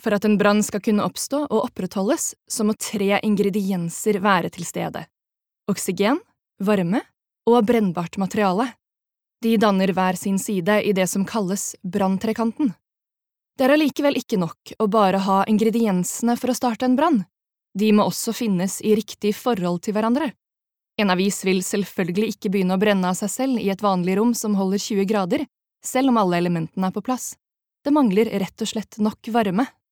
For at en brann skal kunne oppstå og opprettholdes, så må 3 ingredienser være til stede. Oksygen, varme og brennbart materiale. De danner hver sin side i det som kalles branntrekanten. Det er allikevel ikke nok å bare ha ingrediensene for å starte en brann. De må også finnes i riktig forhold til hverandre. En avis vil selvfølgelig ikke begynne å brenne av seg selv i et vanlig rom som holder 20 grader, selv om alle elementene er på plass. Det mangler rett og slett nok varme